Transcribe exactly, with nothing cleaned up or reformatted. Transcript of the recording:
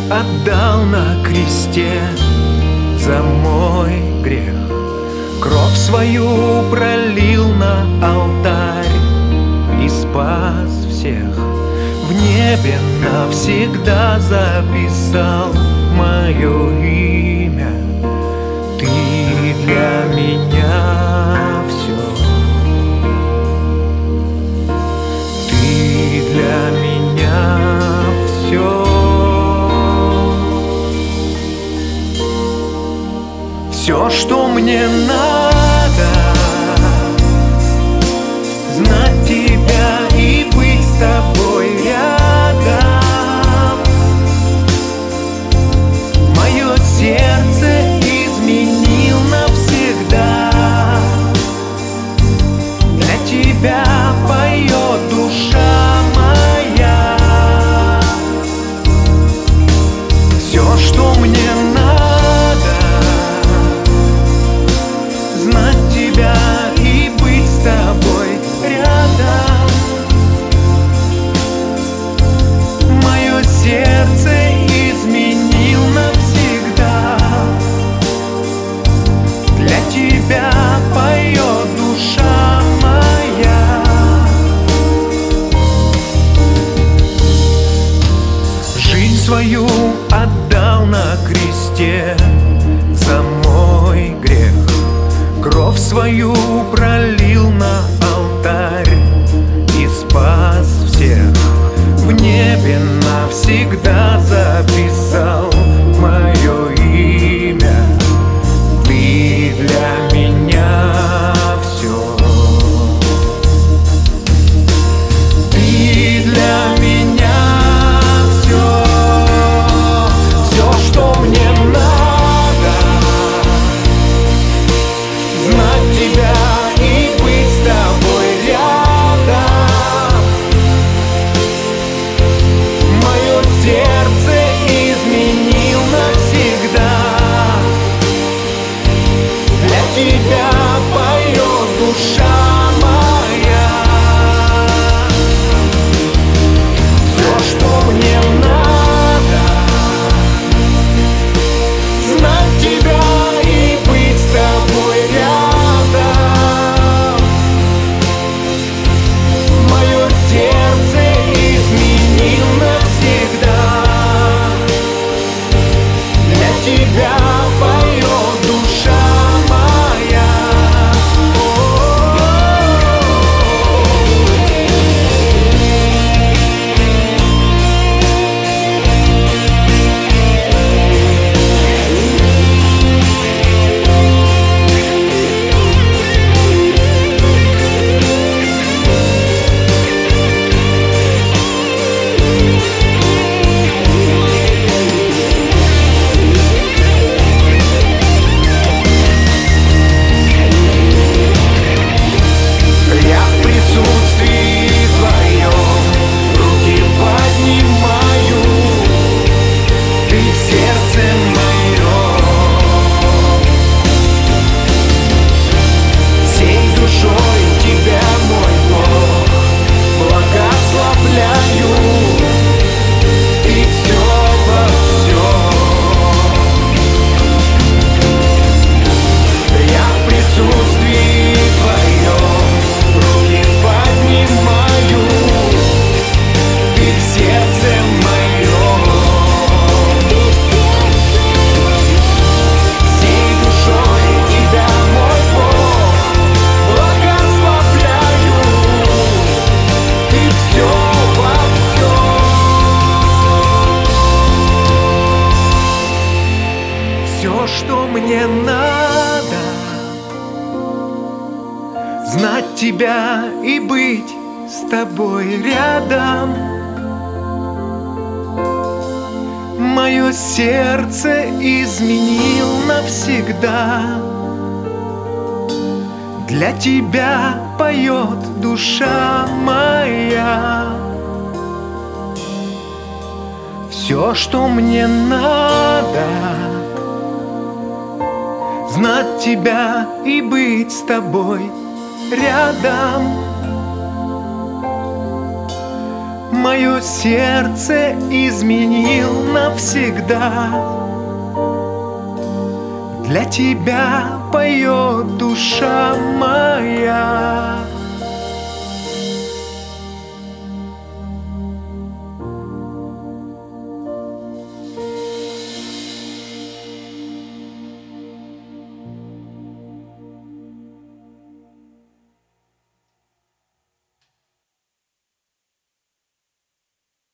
отдал на кресте за мой грех. Кровь свою пролил на алтарь и спас всех. В небе навсегда записал мое имя. Ты для меня все. Ты для меня все. Все, что мне надо, знать тебя и быть с тобой рядом. Мое сердце изменил навсегда. Для тебя поет душа моя. Все, что мне надо, знать тебя и быть с тобой рядом. Мое сердце изменил навсегда. Для тебя поет душа моя. Жизнь свою отдал на кресте за мой грех. Кровь свою пролил на алтарь и спас всех. В небе навсегда записал мое имя. Ты для меня все. Ты для меня все. Все, что мне надо, знать тебя и быть с тобой рядом. Мое сердце изменил навсегда. Для тебя поет душа моя. Все, что мне надо, знать тебя и быть с тобой рядом. Мое сердце изменил навсегда. Для тебя поет душа моя. Я в присутствии твоем руки поднимаю. Ты в сердце моем. Всей душой тебя, мой Бог, благословляю. Ты все во всем. Я в присутствии твоем руки поднимаю. Ты в сердце моем. Всей душой тебя, мой Бог, благословляю. Ты все во всем. Все, что мне надо, знать тебя и быть с тобой рядом. Мое сердце изменил навсегда. Для тебя поет душа моя. Все, что мне надо, знать тебя и быть с тобой рядом. мое сердце изменил навсегда. Для тебя поет душа моя.